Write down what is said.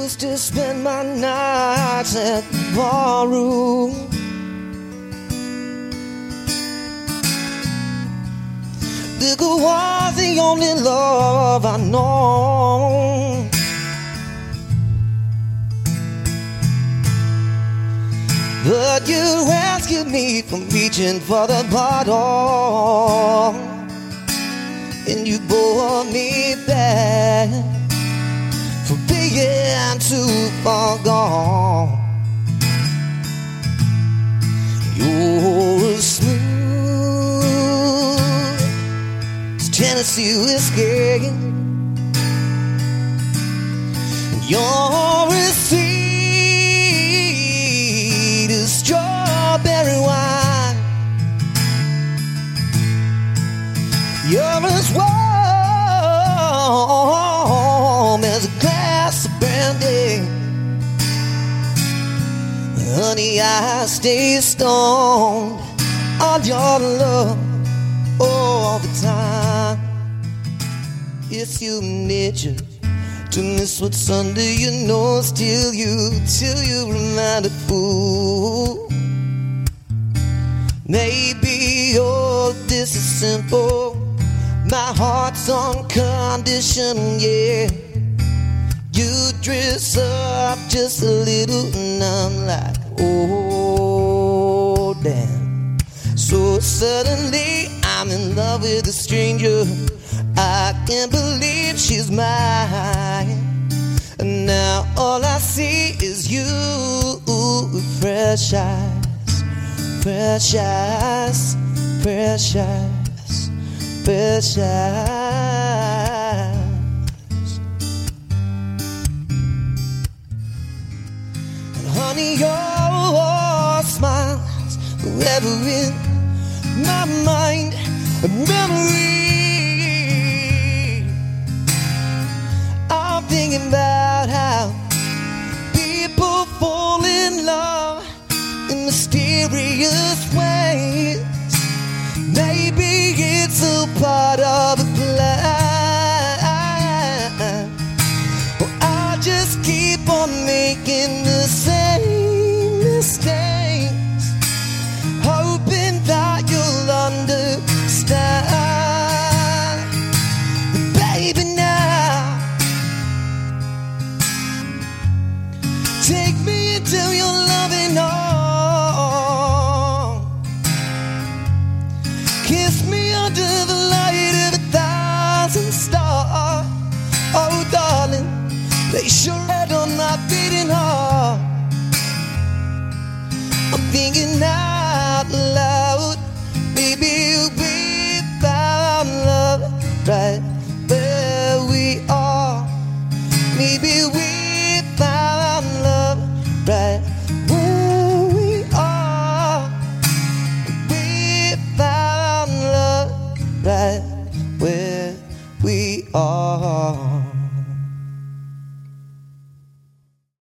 used to spend my nights at the ballroom. Liquor was the only love I know. But you rescued me from reaching for the bottle, and you bore me back for being too far gone. You're as smooth as Tennessee whiskey, and you're as sweet as strawberry wine. You're as warm as a glass of brandy. Honey, I stay stoned on your love all the time. It's human nature to miss what's under your nose till you remind a fool. Maybe all this is simple. My heart's unconditional, yeah. You dress up just a little and I'm like, oh damn. So suddenly I'm in love with a stranger. I can't believe she's mine. And now all I see is you with fresh eyes, fresh eyes, fresh eyes, fresh eyes. And honey, your smile's forever in my mind, a memory. I'm thinking about how people fall in love in mysterious ways. Maybe it's a part of a plan, or I just keep on making the same mistakes, hoping that you'll understand. Baby, now take me into your loving arms. Kiss me under the light of 1,000 stars. Oh, darling, place your head on my beating heart. I'm thinking out loud. Maybe we found love right where we are. Maybe we